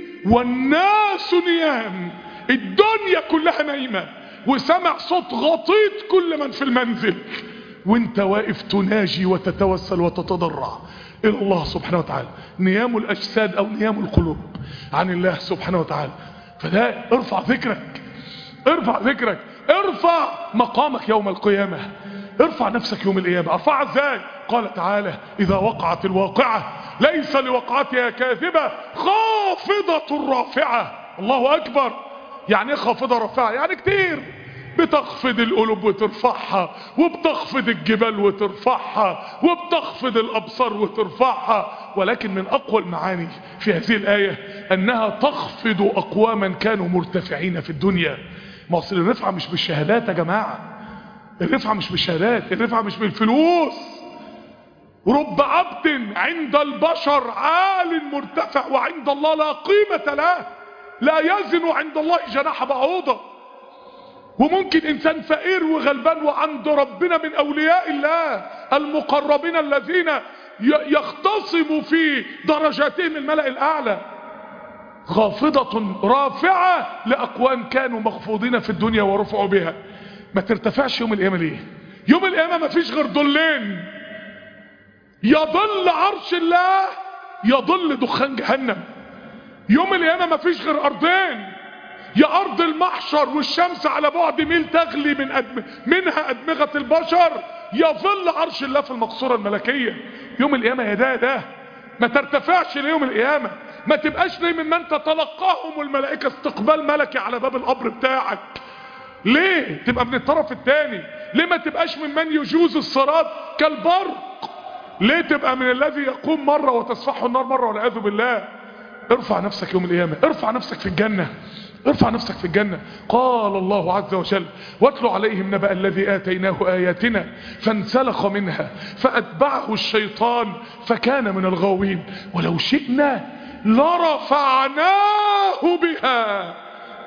والناس نيام. الدنيا كلها نايمة، وسمع صوت غطيط كل من في المنزل، وانت واقف تناجي وتتوسل وتتضرع الى الله سبحانه وتعالى. نيام الاجساد او نيام القلوب عن الله سبحانه وتعالى. فده ارفع ذكرك، ارفع ذكرك، ارفع مقامك يوم القيامة، ارفع نفسك يوم القيامة. ارفعها ازاي؟ قال تعالى اذا وقعت الواقعة ليس لوقعتها كاذبة خافضة رافعة. الله اكبر. يعني ايه خافضة رافعة؟ يعني كتير بتخفض القلوب وترفعها، وبتخفض الجبال وترفعها، وبتخفض الابصار وترفعها. ولكن من اقوى المعاني في هذه الايه انها تخفض اقواما كانوا مرتفعين في الدنيا. ما اصل الرفعه مش بالشهادات يا جماعه، الرفعه مش بالشهادات، الرفعه مش بالفلوس. رب عبد عند البشر عال مرتفع وعند الله لا قيمة له، لا يزن عند الله جناح بعوضة. وممكن انسان فقير وغلبان وعند ربنا من اولياء الله المقربين الذين يختصم في درجاتهم الملأ الاعلى. خافضة رافعة لاقوام كانوا مخفوضين في الدنيا ورفعوا بها. ما ترتفعش يوم القيامة ليه؟ يوم القيامة ما فيش غير ضلين، يضل عرش الله يضل دخان جهنم. يوم القيامة ما فيش غير ارضين، يا ارض المحشر والشمس على بعد ميل تغلي منها ادمغة البشر، يظل عرش الله في المقصورة الملكية. يوم القيامة يا ده ما ترتفعش ليوم القيامة، ما تبقاش ليه ممن تتلقاهم الملائكة استقبال ملكي على باب القبر بتاعك. ليه تبقى من الطرف الثاني؟ ليه ما تبقاش ممن يجوز الصراط كالبرق؟ ليه تبقى من الذي يقوم مرة وتصفحه النار مرة والعياذ بالله؟ ارفع نفسك يوم القيامة، ارفع نفسك في الجنة، ارفع نفسك في الجنة. قال الله عز وجل واتلو عليهم نبأ الذي آتيناه آياتنا فانسلخ منها فأتبعه الشيطان فكان من الغاوين ولو شئنا لرفعناه بها.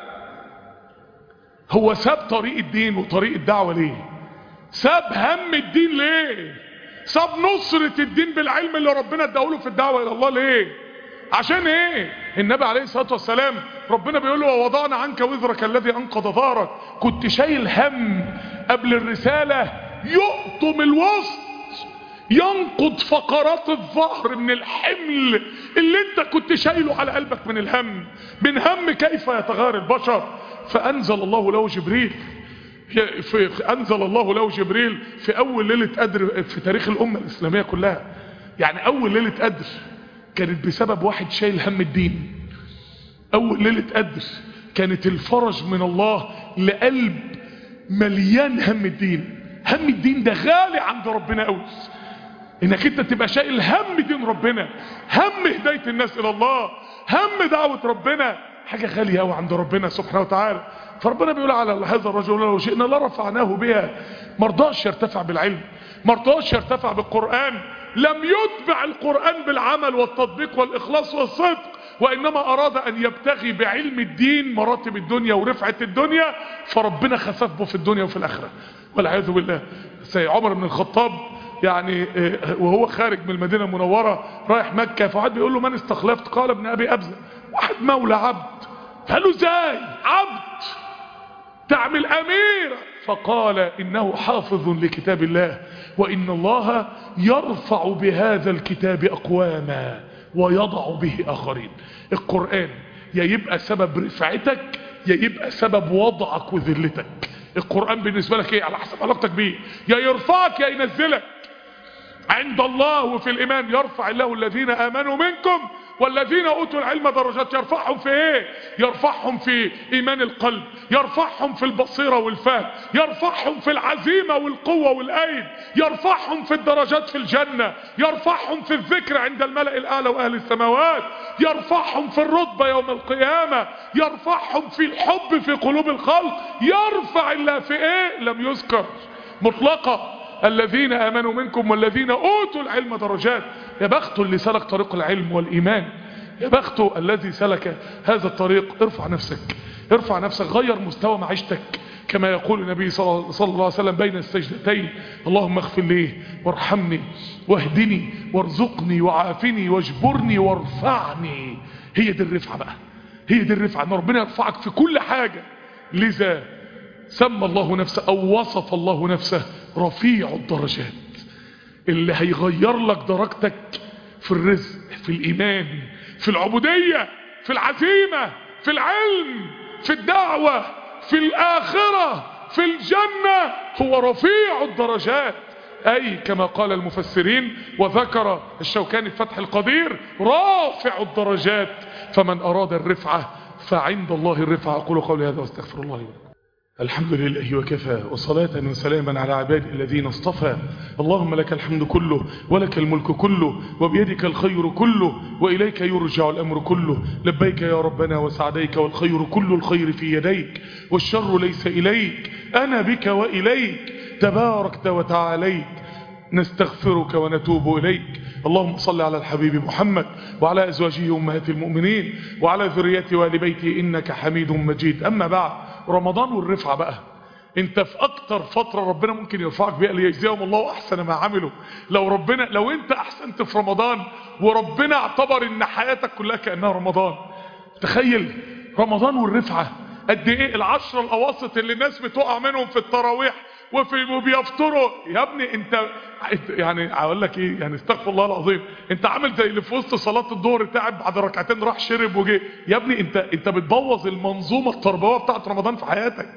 هو ساب طريق الدين وطريق الدعوة ليه؟ ساب هم الدين ليه؟ ساب نصرة الدين بالعلم اللي ربنا اداهوله في الدعوة الى الله ليه؟ عشان ايه؟ النبي عليه الصلاة والسلام ربنا بيقول له ووضعنا عنك وزرك الذي انقض ظهرك. كنت شايل هم قبل الرسالة يقطم الوسط، ينقض فقرات الظهر من الحمل اللي انت كنت شايله على قلبك من الهم، من هم كيف يتغير البشر. فانزل الله له جبريل، انزل الله له جبريل في اول ليلة قدر في تاريخ الامة الاسلامية كلها. يعني اول ليلة قدر كانت بسبب واحد شايل هم الدين. اول ليلة قدر كانت الفرج من الله لقلب مليان هم الدين. هم الدين ده غالي عند ربنا قوي، انك انت تبقى شايل هم دين ربنا، هم هداية الناس الى الله، هم دعوة ربنا، حاجة غالية قوي عند ربنا سبحانه وتعالى. فربنا بيقول على هذا الرجل لو شئنا لرفعناه بها. مرضاش يرتفع بالعلم، مرضاش يرتفع بالقرآن، لم يتبع القرآن بالعمل والتطبيق والإخلاص والصدق، وإنما أراد أن يبتغي بعلم الدين مراتب الدنيا ورفعة الدنيا، فربنا خسف به في الدنيا وفي الآخرة والعياذ بالله. سيد عمر بن الخطاب يعني وهو خارج من المدينة المنورة رايح مكة، فواحد بيقول له من استخلفت؟ قال ابن أبي أبزة، واحد مولى عبد. قال له ازاي عبد تعمل أمير؟ فقال إنه حافظ لكتاب الله، وإن الله يرفع بهذا الكتاب أقواما ويضع به آخرين. القرآن يا يبقى سبب رفعتك يا يبقى سبب وضعك وذلتك. القرآن بالنسبة لك ايه؟ على حسب علاقتك بيه، يا يرفعك يا ينزلك. عند الله وفي الإيمان يرفع الله الذين آمنوا منكم والذين أوتوا العلم درجات. يرفعهم في ايه؟ يرفعهم في إيمان القلب، يرفعهم في البصيرة والفهم، يرفعهم في العزيمة والقوة والأيد، يرفعهم في الدرجات في الجنة، يرفعهم في الذكر عند الملأ الأعلى وأهل السماوات، يرفعهم في الرتبة يوم القيامة، يرفعهم في الحب في قلوب الخلق. يرفع الله في ايه؟ لم يذكر مطلقة. الذين آمنوا منكم والذين أوتوا العلم درجات. يا بخت اللي سلك طريق العلم والإيمان، يا بخت الذي سلك هذا الطريق. ارفع نفسك، ارفع نفسك، غير مستوى معيشتك كما يقول النبي صلى الله عليه وسلم بين السجدتين: اللهم اغفر لي وارحمني واهدني وارزقني وعافني واجبرني وارفعني. هي دي الرفعة بقى، هي دي الرفعة، ان ربنا يرفعك في كل حاجة. لذا سمى الله نفسه أو وصف الله نفسه رفيع الدرجات، اللي هيغير لك درجتك في الرزق، في الإيمان، في العبودية، في العزيمة، في العلم، في الدعوة، في الآخرة، في الجنة. هو رفيع الدرجات، أي كما قال المفسرين وذكر الشوكاني في فتح القدير: رافع الدرجات. فمن أراد الرفعة فعند الله الرفعة. أقول قولي هذا واستغفر الله لي ولكم. الحمد لله وكفى، وصلاة وسلاما على عباده الذين اصطفى. اللهم لك الحمد كله ولك الملك كله وبيدك الخير كله وإليك يرجع الأمر كله. لبيك يا ربنا وسعديك، والخير كل الخير في يديك والشر ليس إليك، أنا بك وإليك تباركت وتعاليت. نستغفرك ونتوب إليك. اللهم صل على الحبيب محمد وعلى أزواجه أمهات المؤمنين وعلى ذريته وآل بيته إنك حميد مجيد. أما بعد، رمضان والرفعة بقى، انت في اكتر فترة ربنا ممكن يرفعك بيها ليجزيهم الله احسن ما عملوا. لو انت احسنت في رمضان وربنا اعتبر ان حياتك كلها كأنها رمضان. تخيل رمضان والرفعة قد ايه. العشر الاواسط اللي الناس بتقع منهم في التراويح وبيفطروا، يا ابني انت يعني اقول لك ايه، يعني استغفر الله العظيم، انت عامل زي اللي في وسط صلاة الظهر تعب بعد ركعتين راح شرب وجه. يا ابني انت بتبوظ المنظومة التربوية بتاعت رمضان في حياتك.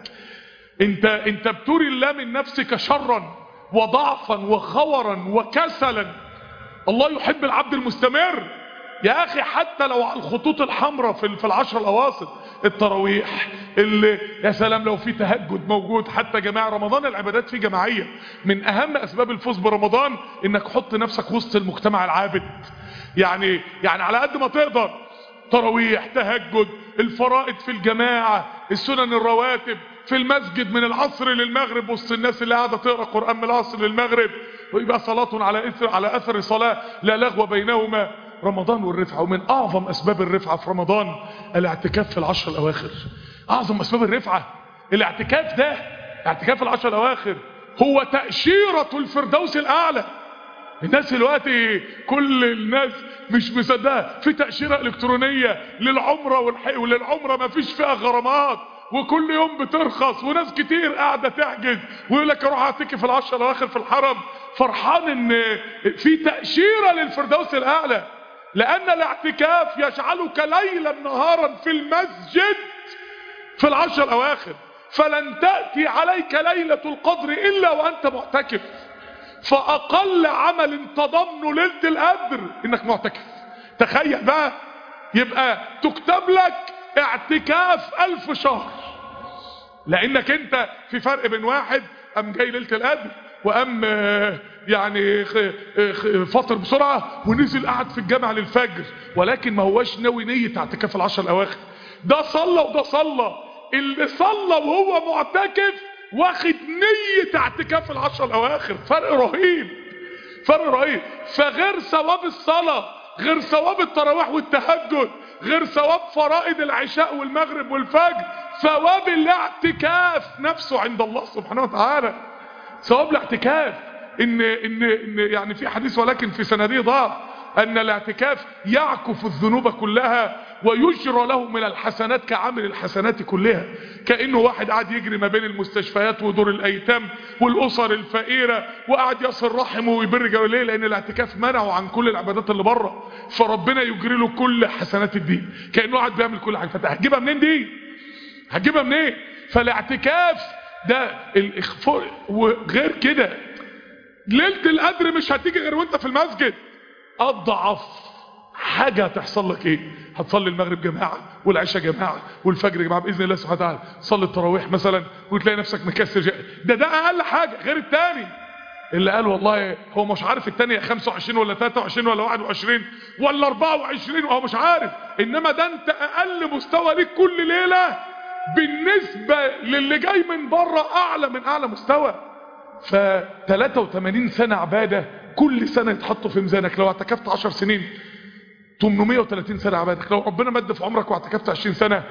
انت بتوري الله من نفسك شرا وضعفا وخورا وكسلا. الله يحب العبد المستمر يا اخي، حتى لو على الخطوط الحمراء في العشر الاواسط، التراويح اللي يا سلام لو في تهجد موجود. حتى جماعة رمضان العبادات فيه جماعية. من اهم اسباب الفوز برمضان انك حط نفسك وسط المجتمع العابد. يعني على قد ما تقدر تراويح، تهجد، الفرائض في الجماعة، السنن الرواتب في المسجد من العصر للمغرب وسط الناس اللي قاعدة تقرأ قرآن من العصر للمغرب، ويبقى صلاة على اثر صلاة لا لغو بينهما. رمضان والرفعة. ومن اعظم اسباب الرفعة في رمضان الاعتكاف في العشر الاواخر. اعظم اسباب الرفعة الاعتكاف ده. اعتكاف العشر الاواخر هو تأشيرة الفردوس الاعلى. الناس دلوقتي كل الناس مش مصدقه في تأشيرة الكترونية للعمرة وللعمرة ما فيش فيها غرامات، وكل يوم بترخص، وناس كتير قاعدة تحجز ويقول لك اروح اعتكف في العشر الاواخر في الحرم، فرحان ان في تأشيرة للفردوس الاعلى. لان الاعتكاف يجعلك ليلا نهارا في المسجد في العشر الاواخر، فلن تأتي عليك ليلة القدر الا وانت معتكف. فاقل عمل تضمن ليلة القدر انك معتكف. تخيل بقى، يبقى تكتب لك اعتكاف 1000 شهر، لانك انت في فرق بين واحد قام جاي ليلة القدر وقام يعني فطر بسرعة ونزل قعد في الجامع للفجر، ولكن ما هواش ناوي نية اعتكاف العشر الاواخر. ده صلى وده صلى. اللي صلى وهو معتكف واخد نية اعتكاف العشر الاواخر. فرق رهيب، فرق رهيب. فغير ثواب الصلاة، غير ثواب التراويح والتهجد، غير ثواب فرائض العشاء والمغرب والفجر، ثواب الاعتكاف نفسه عند الله سبحانه وتعالى. ثواب الاعتكاف ان يعني في حديث ولكن في سنده ضعف ان الاعتكاف يعكف الذنوب كلها ويجرى له من الحسنات كعامل الحسنات كلها. كأنه واحد قاعد يجري ما بين المستشفيات ودور الايتام والاسر الفقيرة وقاعد يصل رحمه ويبر جواليه، لان الاعتكاف منعه عن كل العبادات اللي بره، فربنا يجري له كل حسنات الدين كأنه قاعد بيعمل كل حاجة. هتجيبها منين دي؟ هتجيبها منين؟ فالاعتكاف ده الاخفاء. وغير كده ليلة القدر مش هتيجي غير وانت في المسجد. اضعف حاجة هتحصل لك ايه؟ هتصلي المغرب جماعة والعشاء جماعة والفجر جماعة بإذن الله سبحانه وتعالى، صلي التراويح مثلا وتلاقي نفسك مكسر. ده اقل حاجة. غير التاني اللي قال والله هو مش عارف التاني 25 ولا 23 ولا 21 ولا 24 وهو مش عارف، انما ده انت اقل مستوى ليك كل ليلة بالنسبة للي جاي من بره اعلى من اعلى مستوى. ف 83 سنة عبادة كل سنة يتحطوا في ميزانك. لو اعتكفت 10 سنين 830 سنة عبادة. لو ربنا مد في عمرك واعتكفت 20 سنة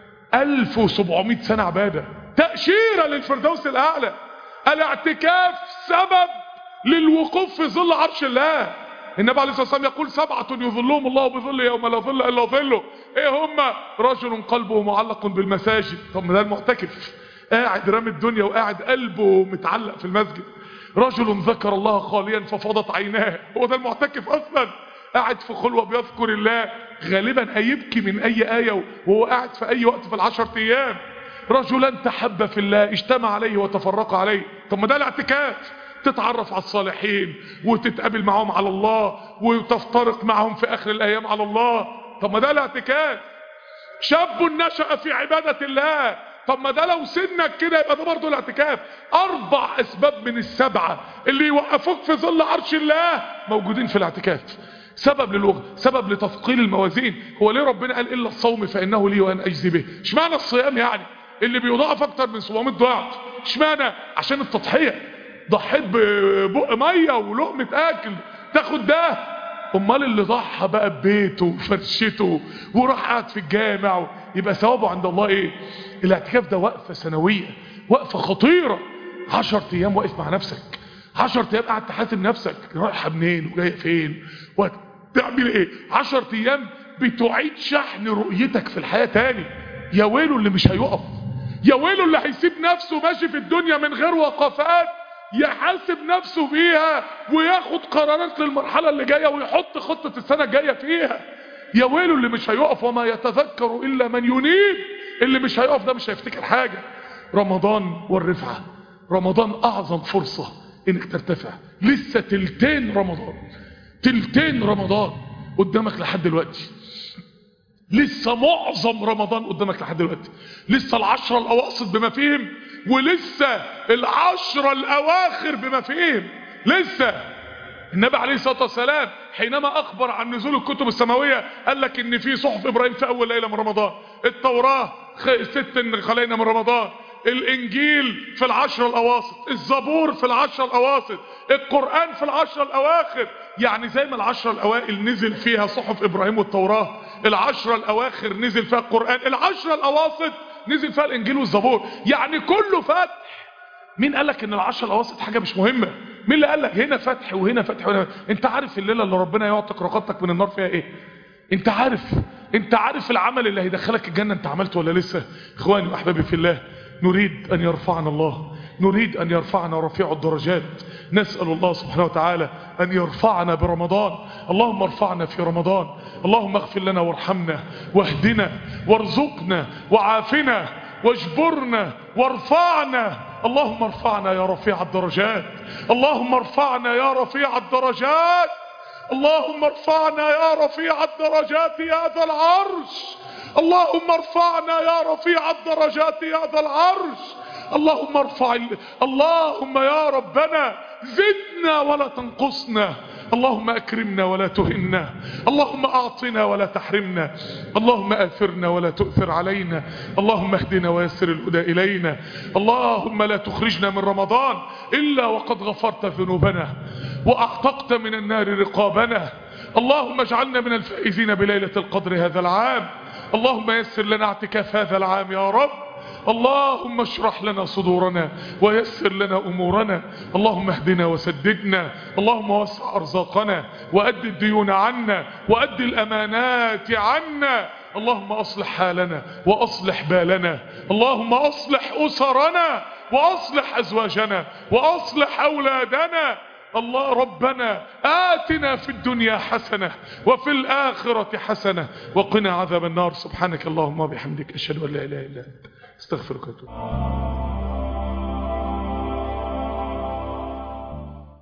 1700 سنة عبادة. تأشيرة للفردوس الأعلى. الاعتكاف سبب للوقوف في ظل عرش الله. النبي عليه الصلاة والسلام يقول 7 يظلهم الله بظل يوم لا ظل إلا ظله. ايه هم؟ رجل قلبه معلق بالمساجد. طب ده المعتكف قاعد رامي الدنيا وقاعد قلبه متعلق في المسجد. رجل ذكر الله خاليا ففاضت عيناه. هو ده المعتكف اصلا، قاعد في خلوة بيذكر الله، غالبا هيبكي من اي آية وهو قاعد في اي وقت في ال10 ايام. رجلا تحب في الله اجتمع عليه وتفرق عليه. طب ما ده الاعتكاف، تتعرف على الصالحين وتتقابل معهم على الله وتفترق معهم في اخر الايام على الله. طب ما ده الاعتكاف. شاب نشأ في عبادة الله. طب ما ده لو سنك كده يبقى ده برضه الاعتكاف. 4 اسباب من ال7 اللي يوقفوك في ظل عرش الله موجودين في الاعتكاف. سبب للوغ، سبب لتثقيل الموازين. هو ليه ربنا قال الا الصوم فانه لي وانا اجزي به؟ اشمعنى الصيام يعني اللي بيضاعف اكتر من 700 ضعف؟ اشمعنى؟ عشان التضحية. ضحيت ببق ميه ولقمة اكل تاخد ده. امال اللي ضحى بقى ببيته وفرشته وراح قاعد في الجامع يبقى ثوابه عند الله ايه؟ الاعتكاف ده وقفة سنوية، وقفة خطيرة. 10 ايام واقف مع نفسك، 10 ايام قاعد تحاسب نفسك رايحة منين وجاية فين وتعمل ايه. 10 ايام بتعيد شحن رؤيتك في الحياة تاني. يا ويله اللي مش هيقف، يا ويله اللي هيسيب نفسه ماشي في الدنيا من غير وقفات يحاسب نفسه بيها وياخد قرارات للمرحلة اللي جاية ويحط خطة السنة الجاية فيها. يا ويله اللي مش هيقف. وما يتذكر إلا من ينيب. اللي مش هيقف ده مش هيفتكر حاجة. رمضان والرفعة. رمضان أعظم فرصة إنك ترتفع. لسه تلتين رمضان، تلتين رمضان قدامك لحد دلوقتي. لسه معظم رمضان قدامك لحد دلوقتي. لسه ال10 الأواسط بما فيهم، ولسه ال10 الأواخر بما فيهم. لسه النبي عليه الصلاة والسلام حينما أخبر عن نزول الكتب السماوية قال لك إن في صحف إبراهيم في أول ليلة من رمضان، التوراة 6 خلينا من رمضان، الإنجيل في ال10 الأواسط، الزبور في ال10 الأواسط، القرآن في ال10 الأواخر. يعني زي ما العشرة الاوائل نزل فيها صحف ابراهيم والتوراة، العشرة الاواخر نزل فيها القرآن، العشرة الاواسط نزل فيها الانجيل والزبور، يعني كله فتح. مين قالك ان العشرة الاواسط حاجة مش مهمة؟ مين اللي قالك هنا فتح وهنا فتح وهنا؟ انت عارف الليلة اللي ربنا يعتق رقبتك من النار فيها ايه؟ انت عارف العمل اللي هيدخلك الجنة انت عملته ولا لسه؟ اخواني واحبابي في الله، نريد ان يرفعنا الله، نريد ان يرفعنا رفيع الدرجات. نسأل الله سبحانه وتعالى ان يرفعنا برمضان. اللهم ارفعنا في رمضان، اللهم اغفر لنا وارحمنا واهدنا وارزقنا وعافنا واجبرنا وارفعنا. اللهم ارفعنا يا رفيع الدرجات، اللهم ارفعنا يا رفيع الدرجات، اللهم ارفعنا يا رفيع الدرجات يا ذا العرش، اللهم ارفعنا يا رفيع الدرجات يا ذا العرش. اللهم اللهم يا ربنا زدنا ولا تنقصنا، اللهم اكرمنا ولا تهنا، اللهم اعطنا ولا تحرمنا، اللهم اثرنا ولا تؤثر علينا، اللهم اهدنا ويسر الهدى الينا. اللهم لا تخرجنا من رمضان الا وقد غفرت ذنوبنا واعتقت من النار رقابنا. اللهم اجعلنا من الفائزين بليلة القدر هذا العام. اللهم يسر لنا اعتكاف هذا العام يا رب. اللهم اشرح لنا صدورنا ويسر لنا امورنا. اللهم اهدنا وسددنا، اللهم وسع ارزاقنا وأد الديون عنا وأد الامانات عنا. اللهم اصلح حالنا واصلح بالنا، اللهم اصلح اسرنا واصلح ازواجنا واصلح اولادنا. الله ربنا آتنا في الدنيا حسنة وفي الآخرة حسنة وقنا عذاب النار. سبحانك اللهم وبحمدك أشهد أن لا إله إلا أنت استغفرك واتوب إليك.